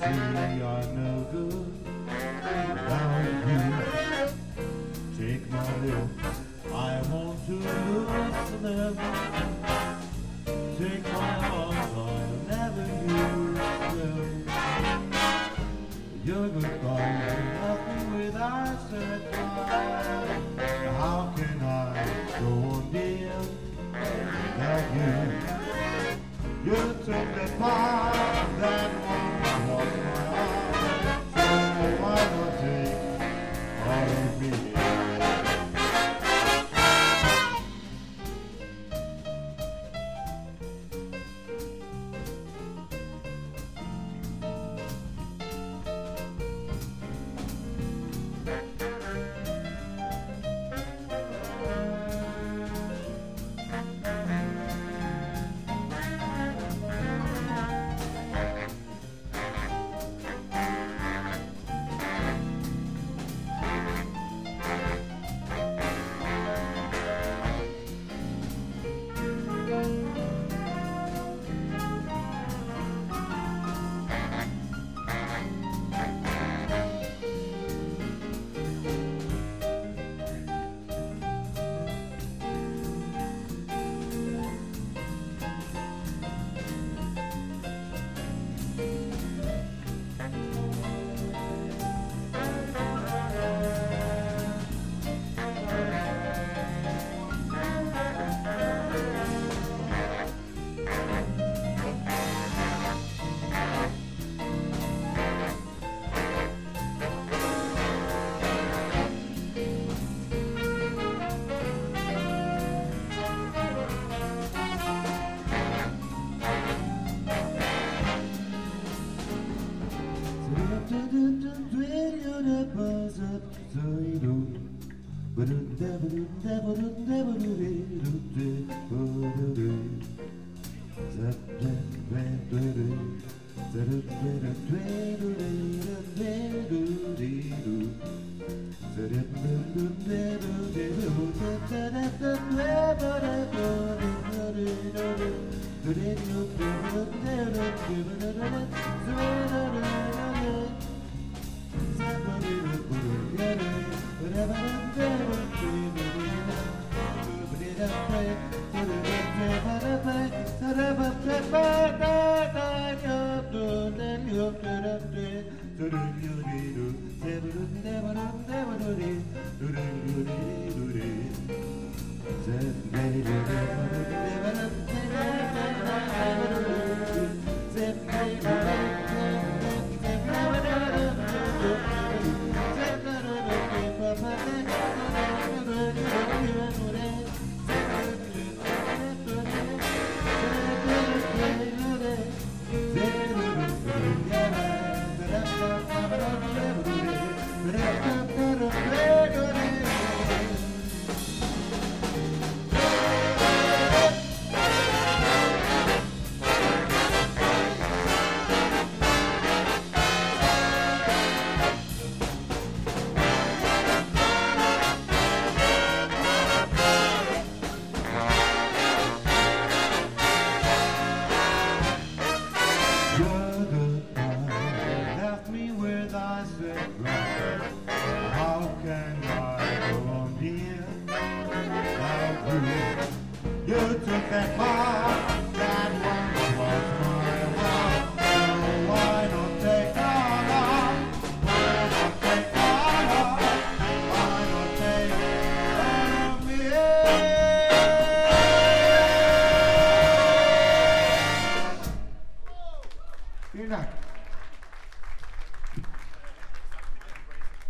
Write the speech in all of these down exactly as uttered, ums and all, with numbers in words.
see you're no good without you. Take my lips, I want to lose them. Take my arms, I'll never use them. Your goodbye left me without goodbye. How can I go on, dear, without you? You took the part that once was mine, so why not take all of me?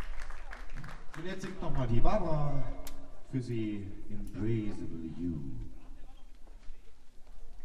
Und jetzt singt nochmal die Barbara für Sie Embraceable You.